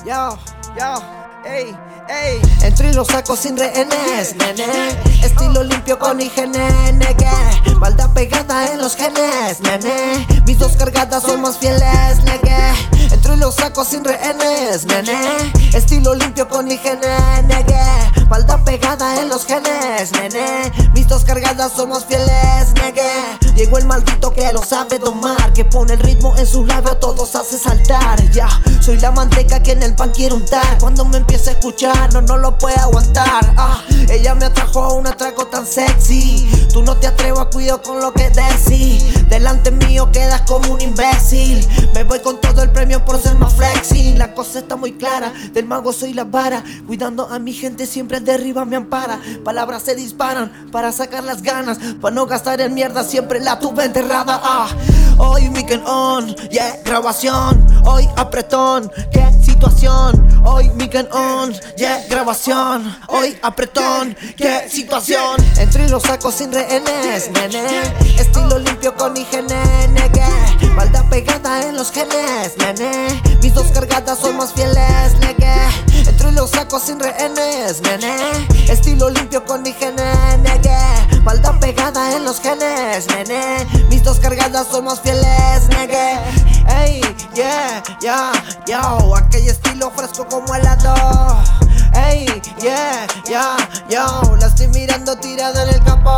yo, ey, ey. Entre los sacos sin rehenes, nene. Estilo limpio con higiene, negue. Maldad pegada en los genes, nene. Mis dos cargadas son más fieles, negue. Entre los sacos sin rehenes, nene. Estilo limpio con higiene, negue. Maldad pegada en los genes, nene. Mis dos cargadas son más fieles, negue. Llegó el maldito que lo sabe domar, que pone el ritmo en sus labios, todos hace saltar. Ya, soy la manteca que en el pan quiero untar. Cuando me empieza a escuchar, no lo puede aguantar. Ella me atrajo a un atraco tan sexy. Tú no te atrevas, cuido con lo que decís. Delante mío quedas como un imbécil. Me voy con todo el premio por ser más flexi. La cosa está muy clara, del mago soy la vara. Cuidando a mi gente siempre de arriba me ampara. Palabras se disparan para sacar las ganas, para no gastar en mierda, siempre la tuve enterrada. Hoy Miken on, yeah, grabación. Hoy apretón, qué situación. Hoy Miken on, yeah, grabación. Hoy apretón, qué situación. Entre los sacos sin rehenes, nene. Estilo limpio con higiene, negue. Maldad pegada en los genes, nene. Mis dos cargadas son más fieles, negue. Entre los sacos sin rehenes, nene. Estilo limpio con higiene, negue. Maldad pegada en los genes, nene. Mis dos cargadas son más fieles, negue. Ey, yeah, yo. Aquel estilo fresco como helado. Ey, yeah, yo. La estoy mirando tirada en el campo.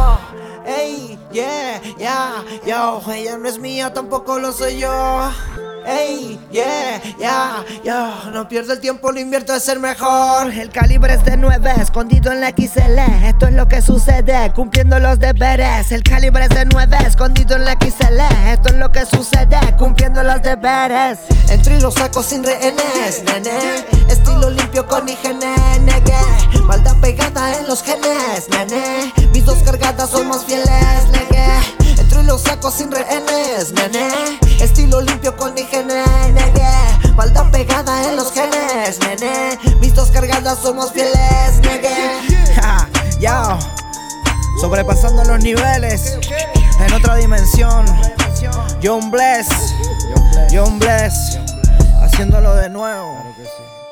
Ey, yeah, yo. Ella no es mía, tampoco lo soy yo. Ey, yeah, yo. No pierdo el tiempo, lo invierto en ser mejor. El calibre es de 9, escondido en la XL. Esto es lo que sucede, cumpliendo los deberes. El calibre es de 9, escondido en la XL. Esto es lo que sucede, cumpliendo los deberes. Entre los sacos sin rehenes, nene. Estilo limpio con higiene, negue. Maldad pegada en los genes, nene. Mis dos cargadas son más fieles, negue. Entre los sacos sin rehenes, nene. Estilo limpio con higiene, negue. Maldad pegada en los genes, nene. Mis dos cargadas son más fieles, negue. Yo, sobrepasando los niveles, en otra dimensión. John Bless, haciéndolo de nuevo.